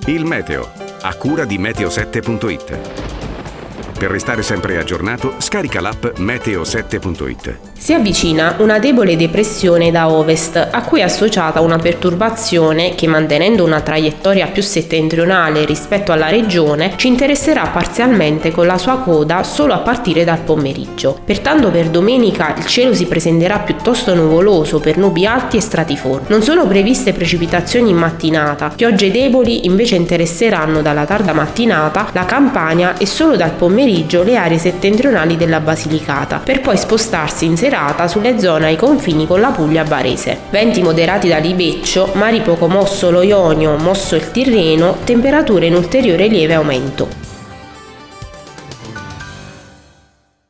Il meteo, a cura di meteo7.it. Per restare sempre aggiornato, scarica l'app meteo7.it. Si avvicina una debole depressione da ovest, a cui è associata una perturbazione che, mantenendo una traiettoria più settentrionale rispetto alla regione, ci interesserà parzialmente con la sua coda solo a partire dal pomeriggio. Pertanto per domenica il cielo si presenterà piuttosto nuvoloso per nubi alti e stratiformi. Non sono previste precipitazioni in mattinata, piogge deboli invece interesseranno dalla tarda mattinata la Campania e solo dal pomeriggio le aree settentrionali della Basilicata, per poi spostarsi in serata sulle zone ai confini con la Puglia barese. Venti moderati da libeccio, mari poco mosso lo Ionio, mosso il Tirreno, temperature in ulteriore lieve aumento.